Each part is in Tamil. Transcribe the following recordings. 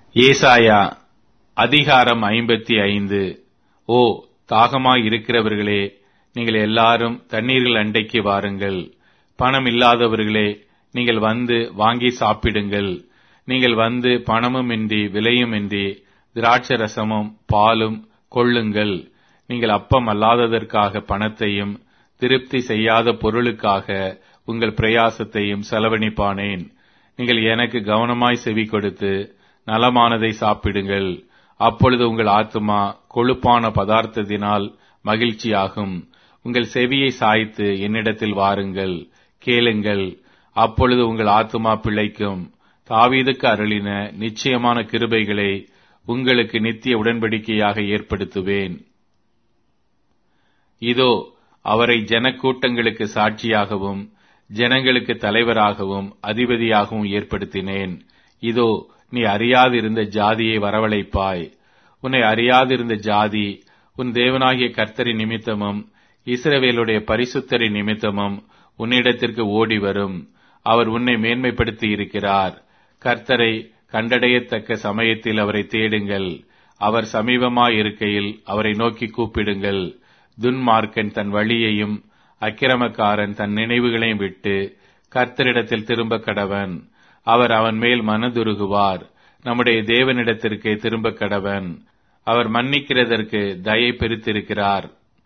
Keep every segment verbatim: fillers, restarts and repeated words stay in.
ஏசாயா அதிகாரம் ஐம்பத்தி ஐந்து. ஓ தாகமாய் இருக்கிறவர்களே, நீங்கள் எல்லாரும் தண்ணீர்கள் அண்டைக்கு வாருங்கள். பணம் இல்லாதவர்களே, நீங்கள் வந்து வாங்கி சாப்பிடுங்கள். நீங்கள் வந்து பணமுமின்றி விலையுமின்றி திராட்சை ரசமும் பாலும் கொள்ளுங்கள். நீங்கள் அப்பம் அல்லாததற்காக பணத்தையும் திருப்தி செய்யாத பொருளுக்காக உங்கள் பிரயாசத்தையும் செலவழிப்பானேன். நீங்கள் எனக்கு கவனமாய் செவி கொடுத்து நலமானதை சாப்பிடுங்கள். அப்பொழுது உங்கள் ஆத்துமா கொழுப்பான பதார்த்தத்தினால் மகிழ்ச்சியாகும். உங்கள் செவியை சாய்த்து என்னிடத்தில் வாருங்கள், கேளுங்கள். அப்பொழுது உங்கள் ஆத்துமா பிழைக்கும். தாவீதுக்கு அருளின நிச்சயமான கிருபைகளை உங்களுக்கு நித்திய உடன்படிக்கையாக ஏற்படுத்துவேன். இதோ அவரை ஜனக்கூட்டங்களுக்கு சாட்சியாகவும் ஜனங்களுக்கு தலைவராகவும் அதிபதியாகவும் ஏற்படுத்தினேன். இதோ நீ அறியாதிருந்த ஜாதியை வரவழைப்பாய். உன்னை அறியாதிருந்த ஜாதி உன் தேவனாகிய கர்த்தரின் நிமித்தமும் இஸ்ரவேலுடைய பரிசுத்தரின் நிமித்தமும் உன்னிடத்திற்கு ஓடி வரும். அவர் உன்னை மேன்மைப்படுத்தி இருக்கிறார். கர்த்தரை கண்டடையத்தக்க சமயத்தில் அவரை தேடுங்கள். அவர் சமீபமாய் இருக்கையில் அவரை நோக்கி கூப்பிடுங்கள். துன்மார்க்கன் தன் வழியையும் அக்கிரமக்காரன் தன் நினைவுகளையும் விட்டு கர்த்தரிடத்தில் திரும்ப கடவன். அவர் அவன் மேல் மனதுருகுவார். நம்முடைய தேவனிடத்திற்கு திரும்ப கடவன். அவர் மன்னிக்கிறதற்கு தயை பெருத்திருக்கிறார்.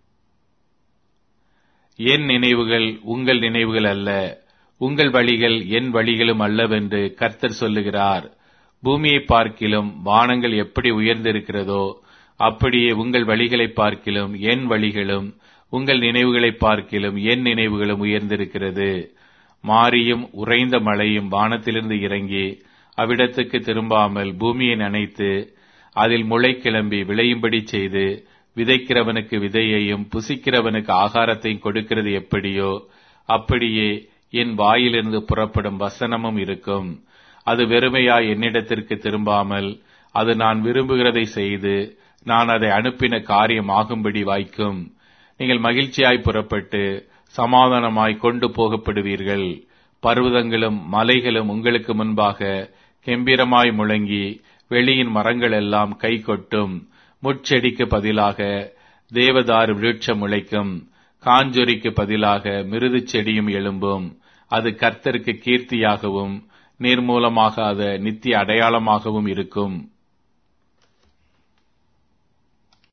என் நினைவுகள் உங்கள் நினைவுகள் அல்ல, உங்கள் வழிகள் என் வழிகளும் அல்லவென்று கர்த்தர் சொல்லுகிறார். பூமியை பார்க்கிலும் வானங்கள் எப்படி உயர்ந்திருக்கிறதோ அப்படியே உங்கள் வழிகளை பார்க்கிலும் என் வழிகளும் உங்கள் நினைவுகளை பார்க்கிலும் என் நினைவுகளும் உயர்ந்திருக்கிறது. மாரியும் உறைந்த மழையும் வானத்திலிருந்து இறங்கி அவ்விடத்துக்கு திரும்பாமல் பூமியை நனைத்து அதில் முளை கிளம்பி விளையும்படி செய்து விதைக்கிறவனுக்கு விதையையும் புசிக்கிறவனுக்கு ஆகாரத்தையும் கொடுக்கிறது எப்படியோ அப்படியே என் வாயிலிருந்து புறப்படும் வசனமும் இருக்கும். அது வெறுமையாய் என்னிடத்திற்கு திரும்பாமல் அது நான் விரும்புகிறதை செய்து நான் அதை அனுப்பின காரியம் ஆகும்படி வாய்க்கும். நீங்கள் மகிழ்ச்சியாய் புறப்பட்டு சமாதானமாய் கொண்டு போகப்படுவீர்கள். பர்வதங்களும் மலைகளும் உங்களுக்கு முன்பாக கெம்பீரமாய் முழங்கி வெளியின் மரங்கள் எல்லாம் கை கொட்டும். முட்செடிக்கு பதிலாக தேவதாரு விருட்சம் முளைக்கும். காஞ்சொரிக்கு பதிலாக மிருது செடியும் எழும்பும். அது கர்த்தருக்கு கீர்த்தியாகவும் நீர்மூலமாக அது நித்திய அடையாளமாகவும் இருக்கும்.